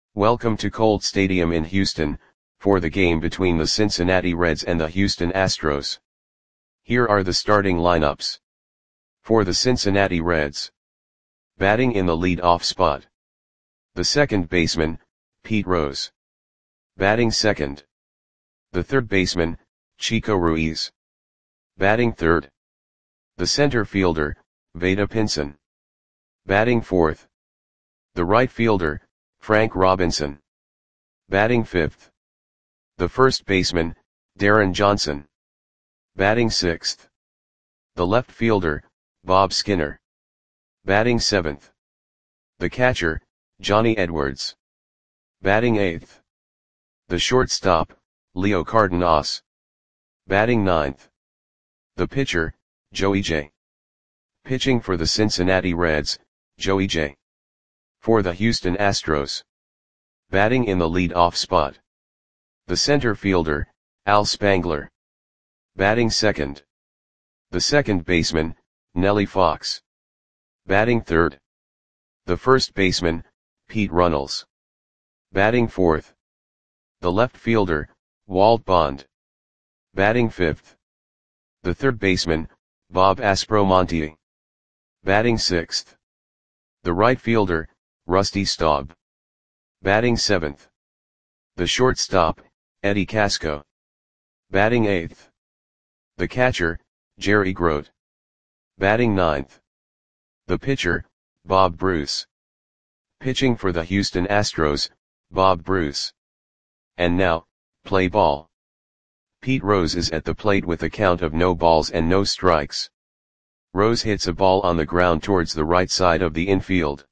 Welcome to Colt Stadium in Houston, for the game between the Cincinnati Reds and the Houston Astros. Here are the starting lineups. For the Cincinnati Reds. Batting in the lead-off spot. The second baseman, Pete Rose. Batting second. The third baseman, Chico Ruiz. Batting third. The center fielder, Vada Pinson. Batting fourth. The right fielder, Frank Robinson. Batting fifth. The first baseman, Darren Johnson. Batting sixth. The left fielder, Bob Skinner. Batting seventh. The catcher, Johnny Edwards. Batting eighth. The shortstop, Leo Cardenas. Batting ninth. The pitcher, Joey J. Pitching for the Cincinnati Reds, Joey J. For the Houston Astros. Batting in the lead-off spot. The center fielder, Al Spangler. Batting second. The second baseman, Nellie Fox. Batting third. The first baseman, Pete Runnels. Batting fourth. The left fielder, Walt Bond. Batting fifth. The third baseman, Bob Aspromonte. Batting sixth. The right fielder, Rusty Staub. Batting seventh. The shortstop, Eddie Casco. Batting eighth. The catcher, Jerry Grote. Batting ninth. The pitcher, Bob Bruce. Pitching for the Houston Astros, Bob Bruce. And now, play ball. Pete Rose is at the plate with a count of no balls and no strikes. Rose hits a ball on the ground towards the right side of the infield.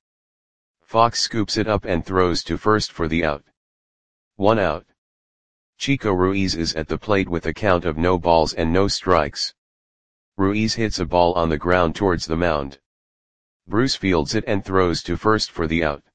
Fox scoops it up and throws to first for the out. 1 out. Chico Ruiz is at the plate with a count of no balls and no strikes. Ruiz hits a ball on the ground towards the mound. Bruce fields it and throws to first for the out.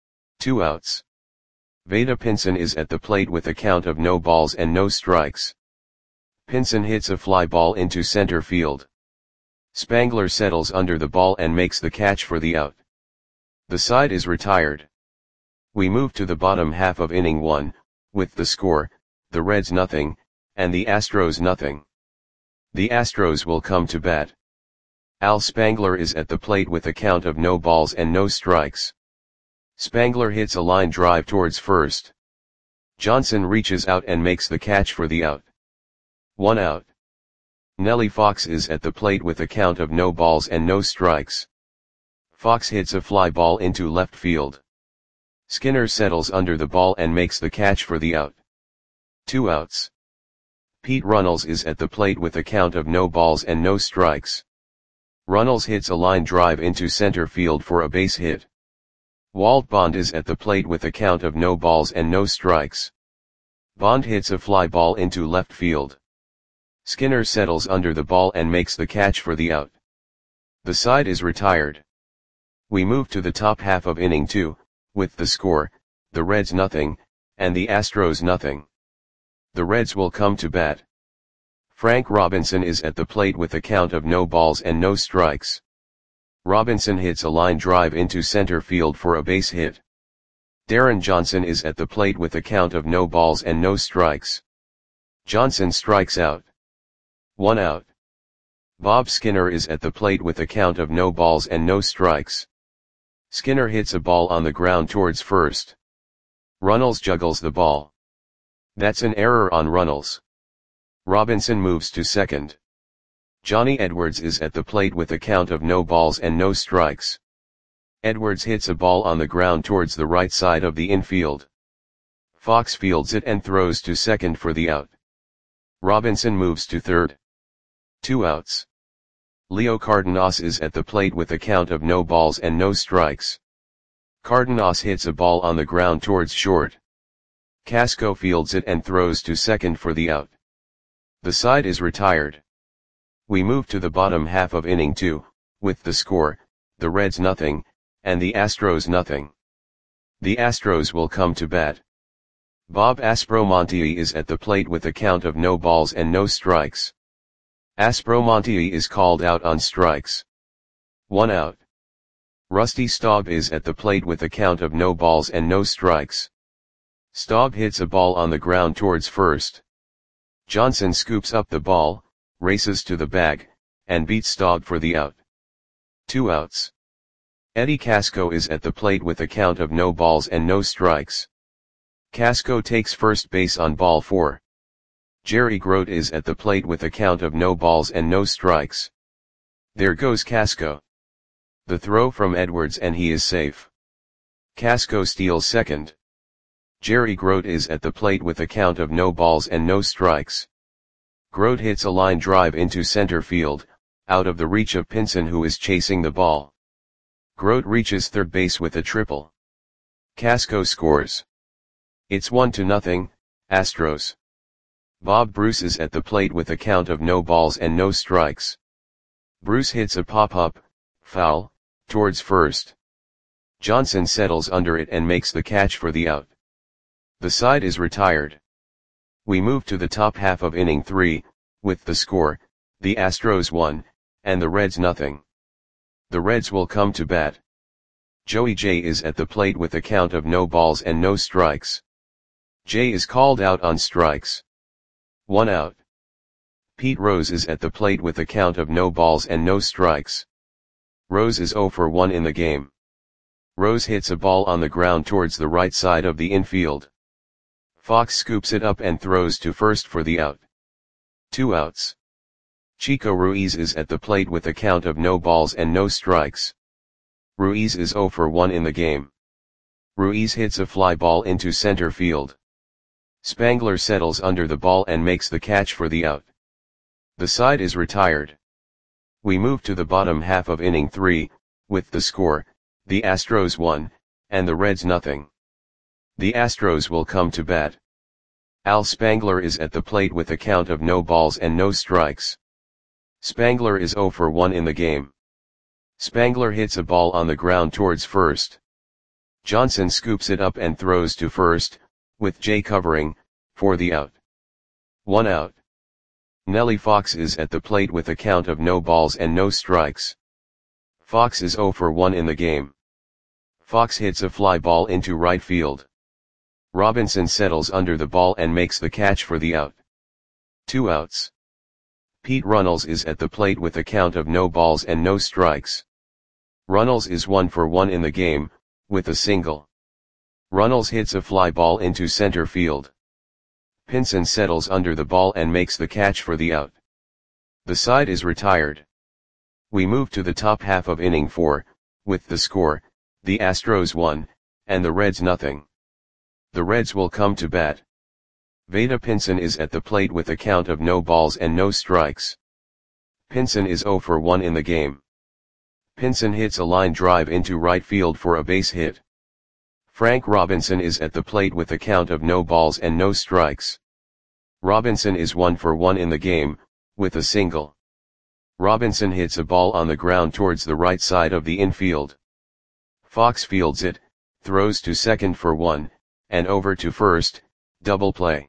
2 outs. Vada Pinson is at the plate with a count of no balls and no strikes. Pinson hits a fly ball into center field. Spangler settles under the ball and makes the catch for the out. The side is retired. We move to the bottom half of inning 1, with the score, the Reds nothing, and the Astros nothing. The Astros will come to bat. Al Spangler is at the plate with a count of no balls and no strikes. Spangler hits a line drive towards first. Johnson reaches out and makes the catch for the out. 1 out. Nellie Fox is at the plate with a count of no balls and no strikes. Fox hits a fly ball into left field. Skinner settles under the ball and makes the catch for the out. 2 outs. Pete Runnels is at the plate with a count of no balls and no strikes. Runnels hits a line drive into center field for a base hit. Walt Bond is at the plate with a count of no balls and no strikes. Bond hits a fly ball into left field. Skinner settles under the ball and makes the catch for the out. The side is retired. We move to the top half of inning 2, with the score, the Reds nothing, and the Astros nothing. The Reds will come to bat. Frank Robinson is at the plate with a count of no balls and no strikes. Robinson hits a line drive into center field for a base hit. Darren Johnson is at the plate with a count of no balls and no strikes. Johnson strikes out. 1 out. Bob Skinner is at the plate with a count of no balls and no strikes. Skinner hits a ball on the ground towards first. Runnels juggles the ball. That's an error on Runnels. Robinson moves to second. Johnny Edwards is at the plate with a count of no balls and no strikes. Edwards hits a ball on the ground towards the right side of the infield. Fox fields it and throws to second for the out. Robinson moves to third. 2 outs. Leo Cardenas is at the plate with a count of no balls and no strikes. Cardenas hits a ball on the ground towards short. Casco fields it and throws to second for the out. The side is retired. We move to the bottom half of inning 2, with the score, the Reds nothing, and the Astros nothing. The Astros will come to bat. Bob Aspromonte is at the plate with a count of no balls and no strikes. Aspromonte is called out on strikes. 1 out. Rusty Staub is at the plate with a count of no balls and no strikes. Staub hits a ball on the ground towards first. Johnson scoops up the ball, races to the bag, and beats Staub for the out. 2 outs. Eddie Casco is at the plate with a count of no balls and no strikes. Casco takes first base on ball 4. Jerry Grote is at the plate with a count of no balls and no strikes. There goes Casco. The throw from Edwards and he is safe. Casco steals second. Jerry Grote is at the plate with a count of no balls and no strikes. Grote hits a line drive into center field, out of the reach of Pinson who is chasing the ball. Grote reaches third base with a triple. Casco scores. It's 1-0, Astros. Bob Bruce is at the plate with a count of no balls and no strikes. Bruce hits a pop-up, foul, towards first. Johnson settles under it and makes the catch for the out. The side is retired. We move to the top half of inning 3, with the score, the Astros 1, and the Reds 0. The Reds will come to bat. Joey J is at the plate with a count of no balls and no strikes. J is called out on strikes. 1 out. Pete Rose is at the plate with a count of no balls and no strikes. Rose is 0 for 1 in the game. Rose hits a ball on the ground towards the right side of the infield. Fox scoops it up and throws to first for the out. 2 outs. Chico Ruiz is at the plate with a count of no balls and no strikes. Ruiz is 0 for 1 in the game. Ruiz hits a fly ball into center field. Spangler settles under the ball and makes the catch for the out. The side is retired. We move to the bottom half of inning 3, with the score, the Astros 1, and the Reds 0. The Astros will come to bat. Al Spangler is at the plate with a count of no balls and no strikes. Spangler is 0 for 1 in the game. Spangler hits a ball on the ground towards first. Johnson scoops it up and throws to first, with Jay covering, for the out. 1 out. Nellie Fox is at the plate with a count of no balls and no strikes. Fox is 0 for 1 in the game. Fox hits a fly ball into right field. Robinson settles under the ball and makes the catch for the out. 2 outs. Pete Runnels is at the plate with a count of no balls and no strikes. Runnels is 1 for 1 in the game, with a single. Runnels hits a fly ball into center field. Pinson settles under the ball and makes the catch for the out. The side is retired. We move to the top half of inning 4, with the score, the Astros 1, and the Reds 0. The Reds will come to bat. Vada Pinson is at the plate with a count of no balls and no strikes. Pinson is 0 for 1 in the game. Pinson hits a line drive into right field for a base hit. Frank Robinson is at the plate with a count of no balls and no strikes. Robinson is 1 for 1 in the game, with a single. Robinson hits a ball on the ground towards the right side of the infield. Fox fields it, throws to second for 1, and over to first, double play.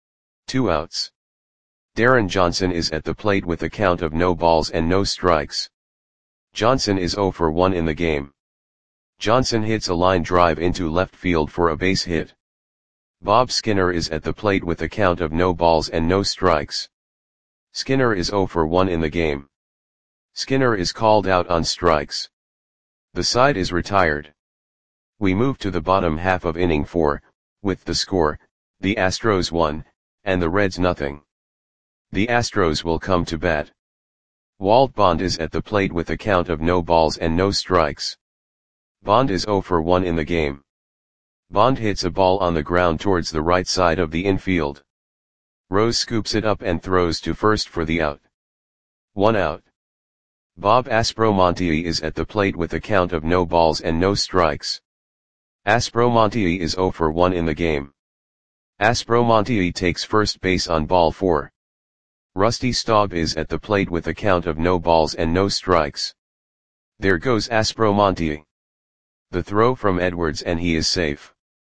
2 outs. Darren Johnson is at the plate with a count of no balls and no strikes. Johnson is 0 for 1 in the game. Johnson hits a line drive into left field for a base hit. Bob Skinner is at the plate with a count of no balls and no strikes. Skinner is 0 for 1 in the game. Skinner is called out on strikes. The side is retired. We move to the bottom half of inning 4, with the score, the Astros 1, and the Reds 0. The Astros will come to bat. Walt Bond is at the plate with a count of no balls and no strikes. Bond is 0 for 1 in the game. Bond hits a ball on the ground towards the right side of the infield. Rose scoops it up and throws to first for the out. 1 out. Bob Aspromonte is at the plate with a count of no balls and no strikes. Aspromonte is 0 for 1 in the game. Aspromonte takes first base on ball 4. Rusty Staub is at the plate with a count of no balls and no strikes. There goes Aspromonte. The throw from Edwards and he is safe.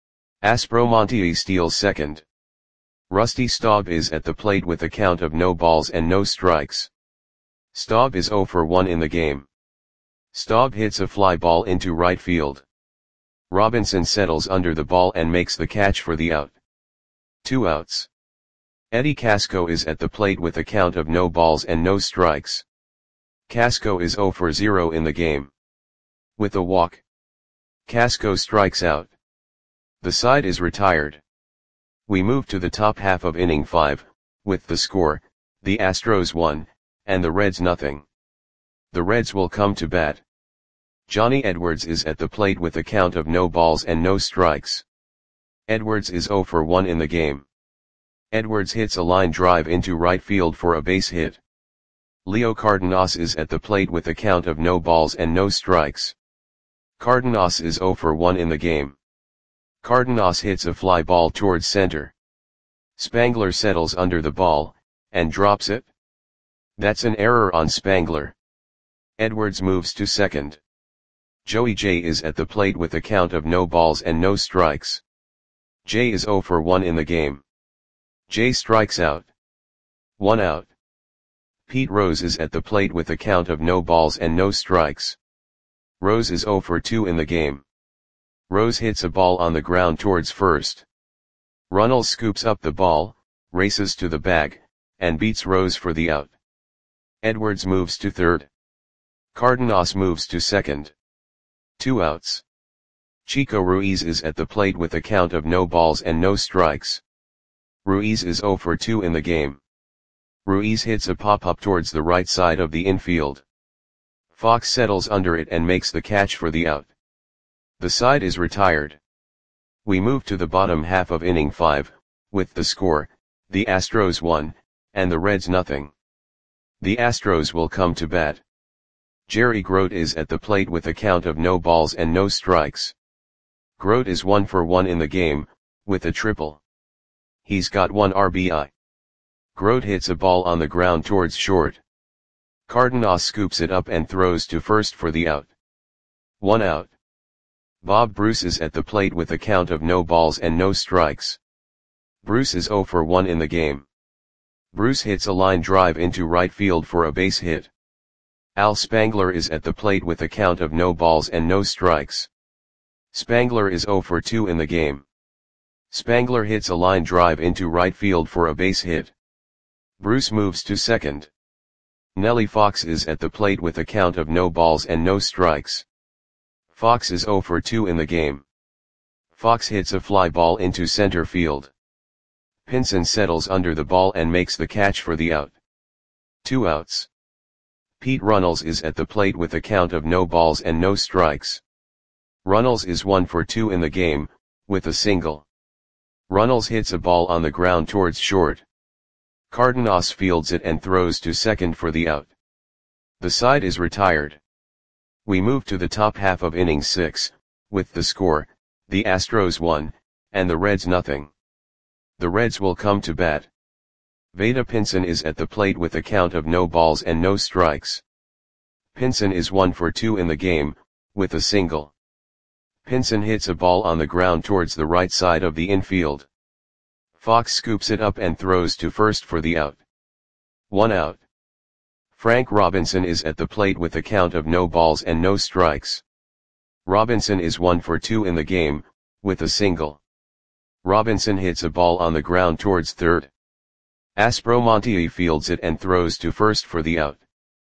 Aspromonte steals second. Rusty Staub is at the plate with a count of no balls and no strikes. Staub is 0 for 1 in the game. Staub hits a fly ball into right field. Robinson settles under the ball and makes the catch for the out. 2 outs. Eddie Casco is at the plate with a count of no balls and no strikes. Casco is 0 for 0 in the game. With a walk, Casco strikes out. The side is retired. We move to the top half of inning 5, with the score, the Astros 1, and the Reds nothing. The Reds will come to bat. Johnny Edwards is at the plate with a count of no balls and no strikes. Edwards is 0 for 1 in the game. Edwards hits a line drive into right field for a base hit. Leo Cardenas is at the plate with a count of no balls and no strikes. Cardenas is 0 for 1 in the game. Cardenas hits a fly ball towards center. Spangler settles under the ball, and drops it. That's an error on Spangler. Edwards moves to second. Joey J is at the plate with a count of no balls and no strikes. J is 0 for 1 in the game. J strikes out. 1 out. Pete Rose is at the plate with a count of no balls and no strikes. Rose is 0 for 2 in the game. Rose hits a ball on the ground towards first. Runnels scoops up the ball, races to the bag, and beats Rose for the out. Edwards moves to third. Cardenas moves to second. 2 outs. Chico Ruiz is at the plate with a count of no balls and no strikes. Ruiz is 0 for 2 in the game. Ruiz hits a pop-up towards the right side of the infield. Fox settles under it and makes the catch for the out. The side is retired. We move to the bottom half of inning 5, with the score, the Astros 1, and the Reds nothing. The Astros will come to bat. Jerry Grote is at the plate with a count of no balls and no strikes. Grote is 1 for 1 in the game, with a triple. He's got 1 RBI. Grote hits a ball on the ground towards short. Cardenas scoops it up and throws to first for the out. 1 out. Bob Bruce is at the plate with a count of no balls and no strikes. Bruce is 0 for 1 in the game. Bruce hits a line drive into right field for a base hit. Al Spangler is at the plate with a count of no balls and no strikes. Spangler is 0 for 2 in the game. Spangler hits a line drive into right field for a base hit. Bruce moves to second. Nellie Fox is at the plate with a count of no balls and no strikes. Fox is 0 for 2 in the game. Fox hits a fly ball into center field. Pinson settles under the ball and makes the catch for the out. 2 outs. Pete Runnels is at the plate with a count of no balls and no strikes. Runnels is 1 for 2 in the game, with a single. Runnels hits a ball on the ground towards short. Cardenas fields it and throws to second for the out. The side is retired. We move to the top half of inning 6, with the score, the Astros 1, and the Reds nothing. The Reds will come to bat. Vada Pinson is at the plate with a count of no balls and no strikes. Pinson is 1 for 2 in the game, with a single. Pinson hits a ball on the ground towards the right side of the infield. Fox scoops it up and throws to first for the out. 1 out. Frank Robinson is at the plate with a count of no balls and no strikes. Robinson is 1 for 2 in the game, with a single. Robinson hits a ball on the ground towards third. Aspromonte fields it and throws to first for the out.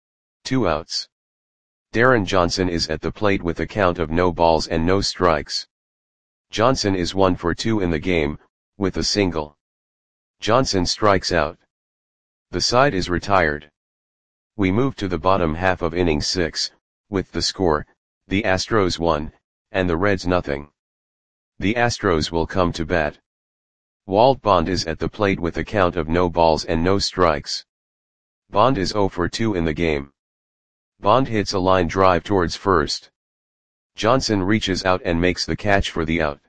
2 outs. Darren Johnson is at the plate with a count of no balls and no strikes. Johnson is 1 for 2 in the game, with a single. Johnson strikes out. The side is retired. We move to the bottom half of inning 6, with the score, the Astros 1, and the Reds nothing. The Astros will come to bat. Walt Bond is at the plate with a count of no balls and no strikes. Bond is 0 for 2 in the game. Bond hits a line drive towards first. Johnson reaches out and makes the catch for the out.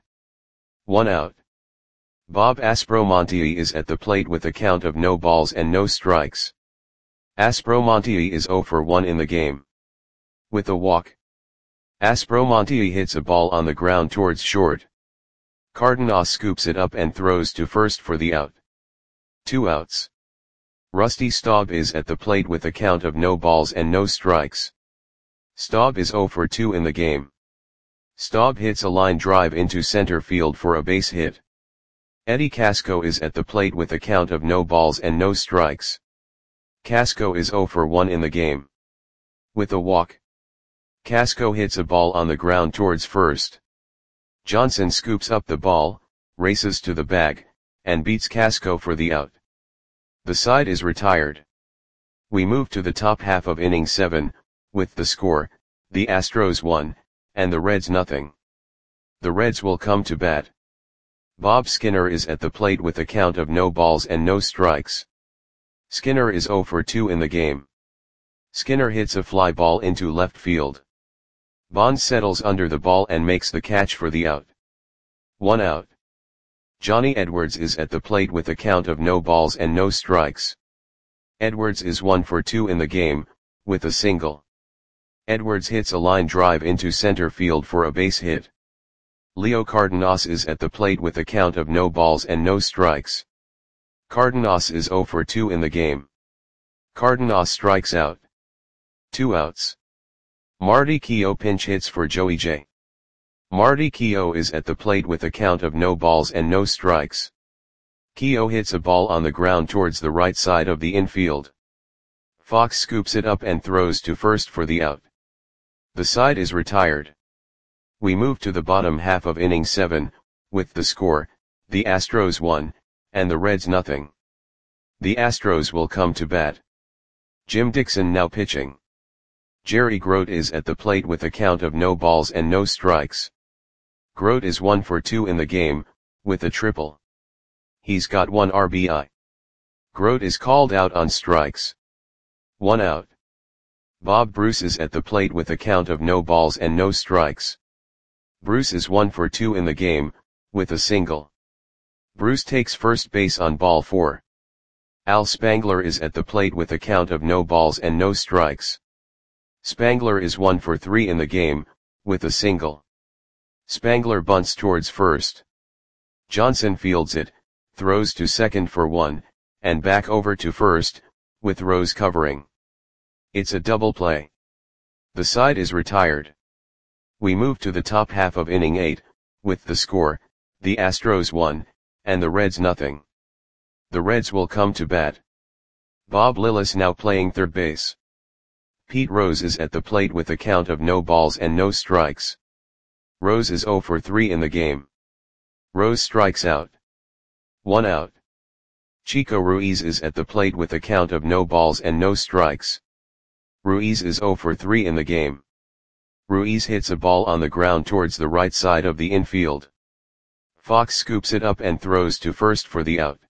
1 out. Bob Aspromonte is at the plate with a count of no balls and no strikes. Aspromonte is 0 for 1 in the game. With a walk, Aspromonte hits a ball on the ground towards short. Cardenas scoops it up and throws to first for the out. 2 outs. Rusty Staub is at the plate with a count of no balls and no strikes. Staub is 0 for 2 in the game. Staub hits a line drive into center field for a base hit. Eddie Casco is at the plate with a count of no balls and no strikes. Casco is 0 for 1 in the game. With a walk, Casco hits a ball on the ground towards first. Johnson scoops up the ball, races to the bag, and beats Casco for the out. The side is retired. We move to the top half of inning 7, with the score, the Astros 1, and the Reds nothing. The Reds will come to bat. Bob Skinner is at the plate with a count of no balls and no strikes. Skinner is 0 for 2 in the game. Skinner hits a fly ball into left field. Bond settles under the ball and makes the catch for the out. 1 out. Johnny Edwards is at the plate with a count of no balls and no strikes. Edwards is 1 for 2 in the game, with a single. Edwards hits a line drive into center field for a base hit. Leo Cardenas is at the plate with a count of no balls and no strikes. Cardenas is 0 for 2 in the game. Cardenas strikes out. 2 outs. Marty Keough pinch hits for Joey J. Marty Keough is at the plate with a count of no balls and no strikes. Keough hits a ball on the ground towards the right side of the infield. Fox scoops it up and throws to first for the out. The side is retired. We move to the bottom half of inning 7, with the score, the Astros 1, and the Reds nothing. The Astros will come to bat. Jim Dixon now pitching. Jerry Grote is at the plate with a count of no balls and no strikes. Grote is 1 for 2 in the game, with a triple. He's got 1 RBI. Grote is called out on strikes. 1 out. Bob Bruce is at the plate with a count of no balls and no strikes. Bruce is 1 for 2 in the game, with a single. Bruce takes first base on ball 4. Al Spangler is at the plate with a count of no balls and no strikes. Spangler is 1 for 3 in the game, with a single. Spangler bunts towards first. Johnson fields it, throws to second for 1, and back over to first, with Rose covering. It's a double play. The side is retired. We move to the top half of inning 8, with the score, the Astros 1, and the Reds nothing. The Reds will come to bat. Bob Lillis now playing third base. Pete Rose is at the plate with a count of no balls and no strikes. Rose is 0 for 3 in the game. Rose strikes out. 1 out. Chico Ruiz is at the plate with a count of no balls and no strikes. Ruiz is 0 for 3 in the game. Ruiz hits a ball on the ground towards the right side of the infield. Fox scoops it up and throws to first for the out.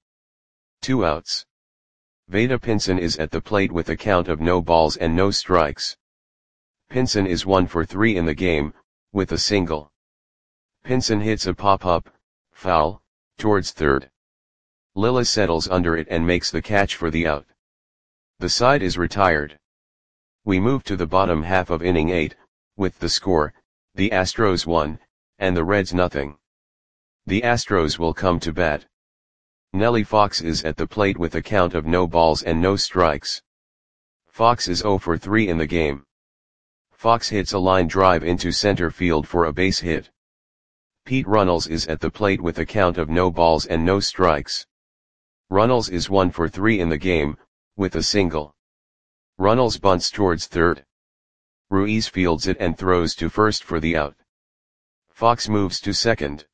2 outs. Vada Pinson is at the plate with a count of no balls and no strikes. Pinson is 1 for 3 in the game, with a single. Pinson hits a pop-up, foul, towards third. Lillis settles under it and makes the catch for the out. The side is retired. We move to the bottom half of inning 8, with the score, the Astros 1, and the Reds nothing. The Astros will come to bat. Nellie Fox is at the plate with a count of no balls and no strikes. Fox is 0 for 3 in the game. Fox hits a line drive into center field for a base hit. Pete Runnels is at the plate with a count of no balls and no strikes. Runnels is 1 for 3 in the game, with a single. Runnels bunts towards third. Ruiz fields it and throws to first for the out. Fox moves to second.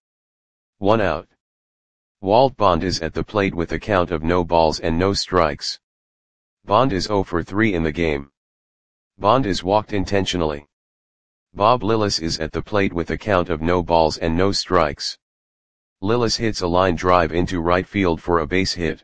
1 out. Walt Bond is at the plate with a count of no balls and no strikes. Bond is 0 for 3 in the game. Bond is walked intentionally. Bob Lillis is at the plate with a count of no balls and no strikes. Lillis hits a line drive into right field for a base hit.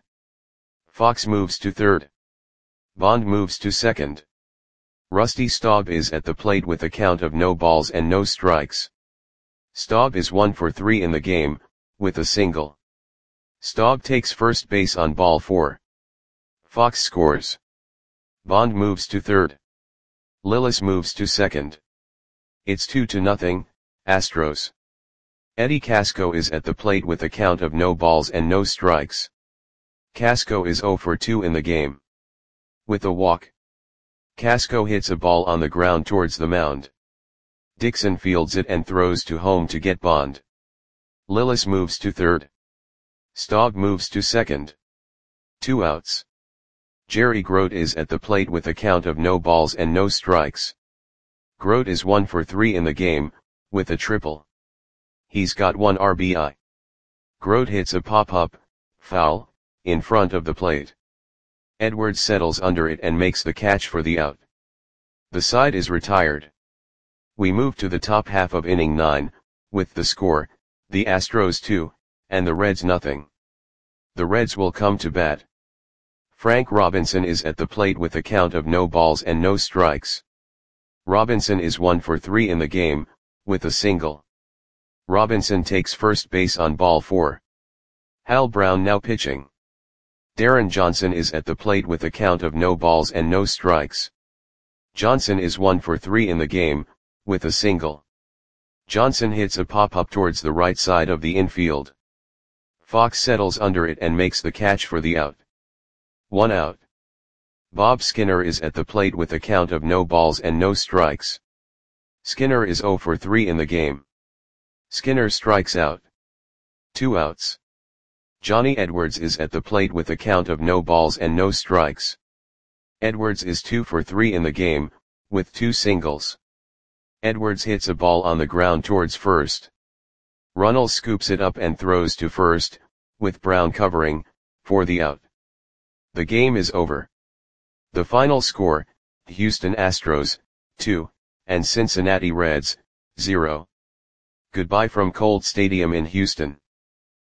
Fox moves to third. Bond moves to second. Rusty Staub is at the plate with a count of no balls and no strikes. Staub is 1 for 3 in the game, with a single. Staub takes first base on ball 4. Fox scores. Bond moves to third. Lillis moves to second. It's 2-0, Astros. Eddie Casco is at the plate with a count of no balls and no strikes. Casco is 0 for 2 in the game. With a walk. Casco hits a ball on the ground towards the mound. Dixon fields it and throws to home to get Bond. Lillis moves to third. Staub moves to second. 2 outs. Jerry Grote is at the plate with a count of no balls and no strikes. Grote is 1 for 3 in the game, with a triple. He's got 1 RBI. Grote hits a pop-up, foul, in front of the plate. Edwards settles under it and makes the catch for the out. The side is retired. We move to the top half of inning 9, with the score, the Astros 2, and the Reds nothing. The Reds will come to bat. Frank Robinson is at the plate with a count of no balls and no strikes. Robinson is 1 for 3 in the game, with a single. Robinson takes first base on ball 4. Hal Brown now pitching. Darren Johnson is at the plate with a count of no balls and no strikes. Johnson is 1 for 3 in the game, with a single. Johnson hits a pop-up towards the right side of the infield. Fox settles under it and makes the catch for the out. 1 out. Bob Skinner is at the plate with a count of no balls and no strikes. Skinner is 0 for 3 in the game. Skinner strikes out. 2 outs. Johnny Edwards is at the plate with a count of no balls and no strikes. Edwards is 2 for 3 in the game, with 2 singles. Edwards hits a ball on the ground towards first. Runnels scoops it up and throws to first, with Brown covering, for the out. The game is over. The final score, Houston Astros, 2, and Cincinnati Reds, 0. Goodbye from Colt Stadium in Houston.